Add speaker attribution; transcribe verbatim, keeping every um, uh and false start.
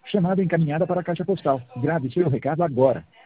Speaker 1: Chamada encaminhada para a caixa postal. Grave seu recado agora.